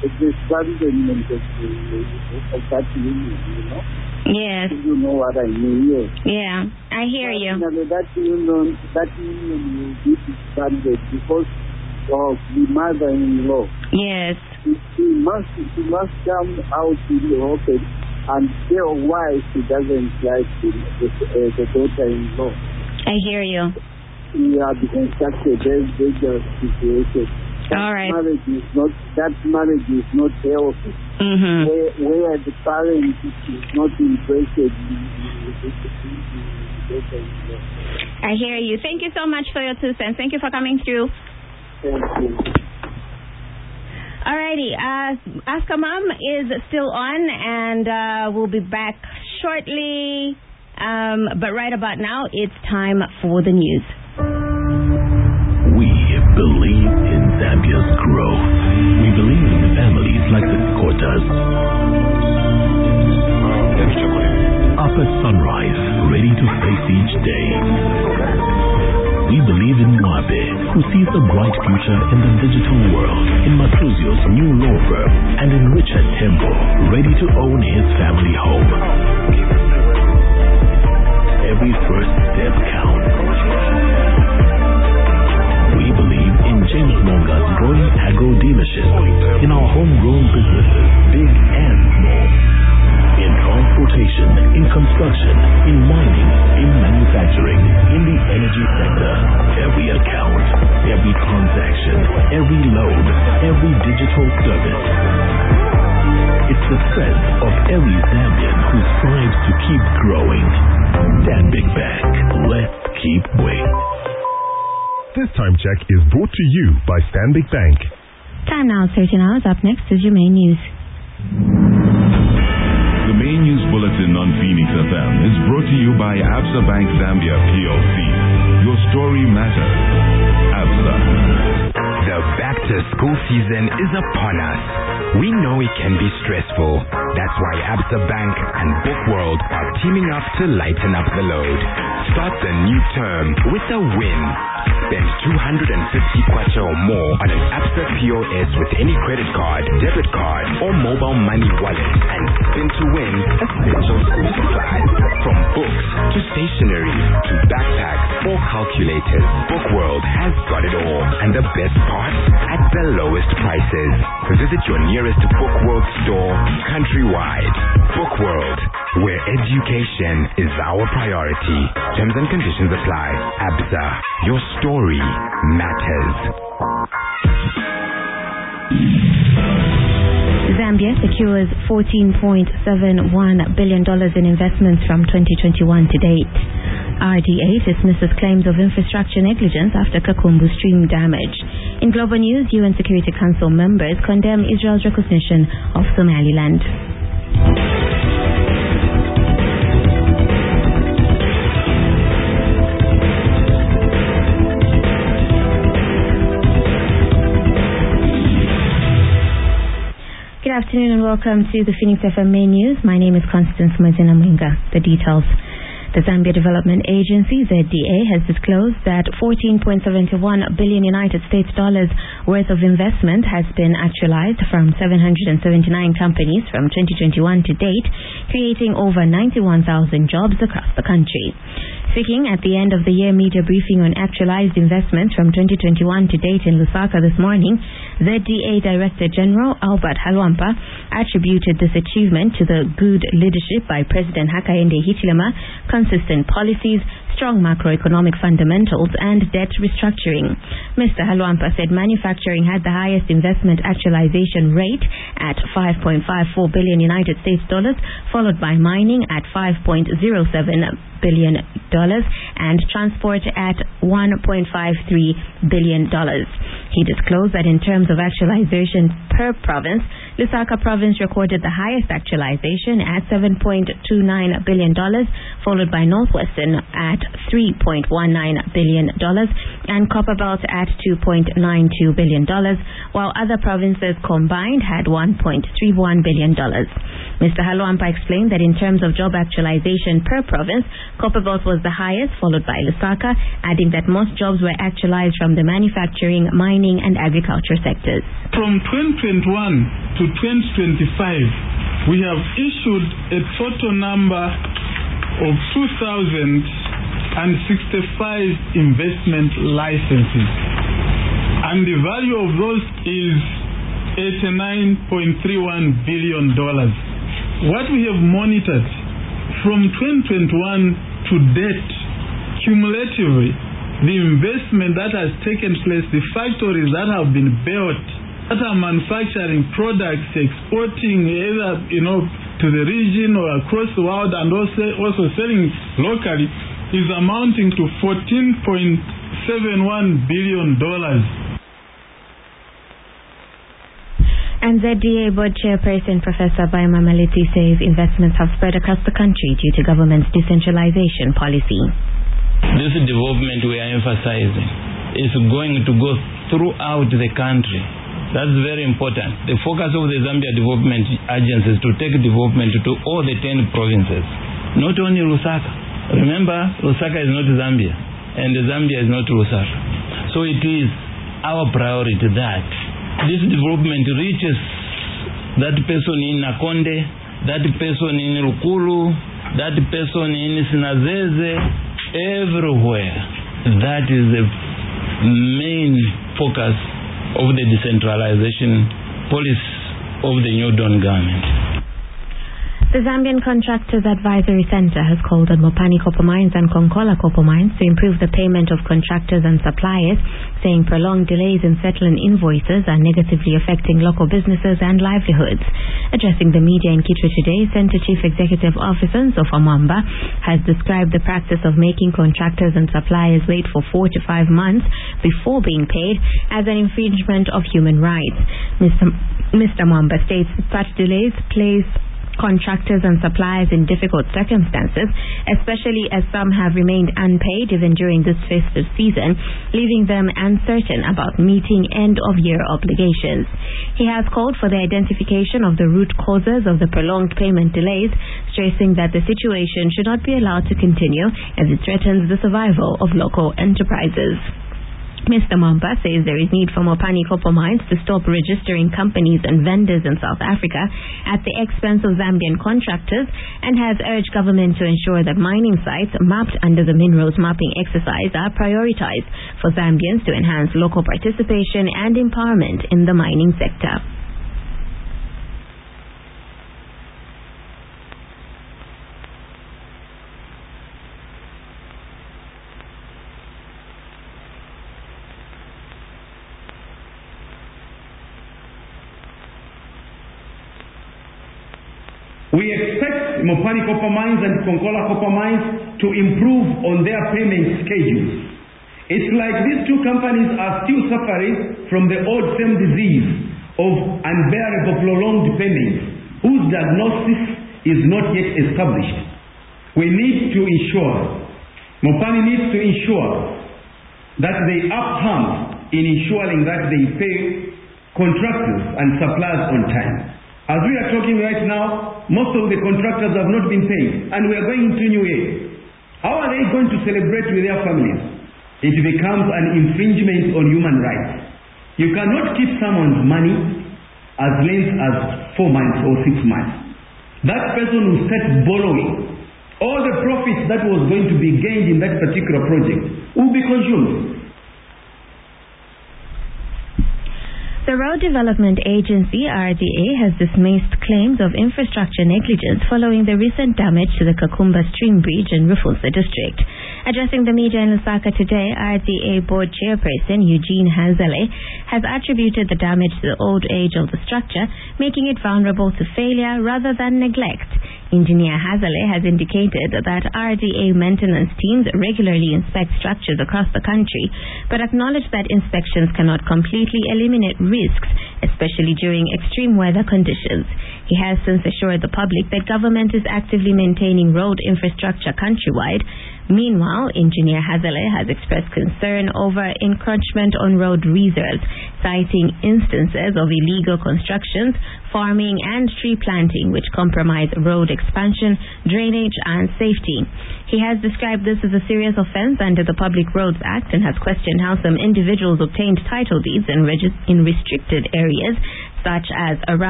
disbandment of that union, you know? Yes. You know what I mean? Yes. Yeah, I hear you. That union will be disbanded because of the mother-in-law. Yes. She must come out in the open and tell why she doesn't like the daughter-in-law. I hear you. We have been such a very dangerous situation. All right. That marriage is not healthy. Mm-hmm. Where the parent is not interested in the daughter-in-law. I hear you. Thank you so much for your 2 cents. Thank you for coming through. Thank you. Alrighty, Ask a Mom is still on, and we'll be back shortly. But right about now, it's time for the news. We believe in Zambia's growth. We believe in families like the Kotas. Up at sunrise, ready to face each day. We believe in Mwabe, who sees a bright future in the digital world, in Matuzio's new law firm, and in Richard Tembo, ready to own his family home. Every first step counts. We believe in James Monga's growing agro dealership, in our homegrown businesses, big and small. In transportation, in construction, in mining, in manufacturing, in the energy sector, every account, every transaction, every loan, every digital service. It's the strength of every Zambian who strives to keep growing. Stanbic Bank. Let's keep going. This time check is brought to you by Stanbic Bank. Time now, 13 hours. Up next is your main news. The main news bulletin on Phoenix FM is brought to you by Absa Bank Zambia PLC. Your story matters. Absa. The back-to-school season is upon us. We know it can be stressful. That's why Absa Bank and Bookworld are teaming up to lighten up the load. Start the new term with a win. Spend 250 kwacha or more on an Absa POS with any credit card, debit card, or mobile money wallet, and spin to win essential school supplies. From books to stationery to backpacks or calculators, Bookworld has got it all. And the best part? At the lowest prices. Visit your nearest Bookworld store countrywide. Bookworld, where education is our priority. Terms and conditions apply. Absa, your story matters. Zambia secures $14.71 billion in investments from 2021 to date. RDA dismisses claims of infrastructure negligence after Kakumbu stream damage. In global news, UN Security Council members condemn Israel's recognition of Somaliland. Good afternoon and welcome to the Phoenix FM main news. My name is Constance Mazina Mwinga. The details. The Zambia Development Agency, ZDA, has disclosed that $14.71 billion United States dollars worth of investment has been actualized from 779 companies from 2021 to date, creating over 91,000 jobs across the country. Speaking at the end of the year media briefing on actualized investments from 2021 to date in Lusaka this morning, ZDA Director General Albert Halwampa attributed this achievement to the good leadership by President Hakainde Hichilema, consistent policies, strong macroeconomic fundamentals, and debt restructuring. Mr. Halwampa said manufacturing had the highest investment actualization rate at $5.54 billion United States dollars, followed by mining at $5.07 billion and transport at $1.53 billion. He disclosed that in terms of actualization per province, Lusaka province recorded the highest actualization at $7.29 billion, followed by Northwestern at $3.19 billion and Copperbelt at $2.92 billion, while other provinces combined had $1.31 billion. Mr. Halwampa explained that in terms of job actualization per province, Copperbelt was the highest, followed by Lusaka, adding that most jobs were actualized from the manufacturing, mining and agriculture sectors. From 2021 to 2025, we have issued a total number of 2,065 investment licenses, and the value of those is $89.31 billion. What we have monitored from 2021 to date, cumulatively, the investment that has taken place, the factories that have been built, that are manufacturing products, exporting either to the region or across the world, and also selling locally, is amounting to $14.71 billion. And ZDA Board Chairperson Professor Baima Maliti says investments have spread across the country due to government's decentralization policy. This development we are emphasizing is going to go throughout the country. That's very important. The focus of the Zambia Development Agency is to take development to all the 10 provinces, not only Lusaka. Remember, Lusaka is not Zambia, and Zambia is not Lusaka. So it is our priority that this development reaches that person in Nakonde, that person in Rukulu, that person in Sinazeze, everywhere. That is the main focus of the decentralization policy of the New Dawn government. The Zambian Contractors Advisory Center has called on Mopani Copper Mines and Konkola Copper Mines to improve the payment of contractors and suppliers, saying prolonged delays in settling invoices are negatively affecting local businesses and livelihoods. Addressing the media in Kitwe today, Center Chief Executive Officer Zofa Mwamba has described the practice of making contractors and suppliers wait for 4 to 5 months before being paid as an infringement of human rights. Mr. Mwamba states that such delays place contractors and suppliers in difficult circumstances, especially as some have remained unpaid even during this festive season, leaving them uncertain about meeting end-of-year obligations. He has called for the identification of the root causes of the prolonged payment delays, stressing that the situation should not be allowed to continue as it threatens the survival of local enterprises. Mr. Mwamba says there is need for Mopani Copper Mines to stop registering companies and vendors in South Africa at the expense of Zambian contractors, and has urged government to ensure that mining sites mapped under the minerals mapping exercise are prioritized for Zambians to enhance local participation and empowerment in the mining sector. We expect Mopani Copper Mines and Konkola Copper Mines to improve on their payment schedules. It's like these two companies are still suffering from the old same disease of unbearable prolonged payments, whose diagnosis is not yet established. We need to ensure, Mopani needs to ensure that they up hand in ensuring that they pay contractors and suppliers on time. As we are talking right now, most of the contractors have not been paid, and we are going into New Year. How are they going to celebrate with their families? It becomes an infringement on human rights. You cannot keep someone's money as late as 4 months or 6 months. That person will start borrowing. All the profits that was going to be gained in that particular project will be consumed. The Road Development Agency, RDA, has dismissed claims of infrastructure negligence following the recent damage to the Kakumba Stream Bridge in Rufulsa district. Addressing the media in Lusaka today, RDA Board Chairperson Eugene Hazele has attributed the damage to the old age of the structure, making it vulnerable to failure rather than neglect. Engineer Hazele has indicated that RDA maintenance teams regularly inspect structures across the country, but acknowledged that inspections cannot completely eliminate risks, especially during extreme weather conditions. He has since assured the public that government is actively maintaining road infrastructure countrywide. Meanwhile, Engineer Hazele has expressed concern over encroachment on road reserves, citing instances of illegal constructions, farming and tree planting which compromise road expansion, drainage and safety. He has described this as a serious offense under the Public Roads Act and has questioned how some individuals obtained title deeds in restricted areas such as around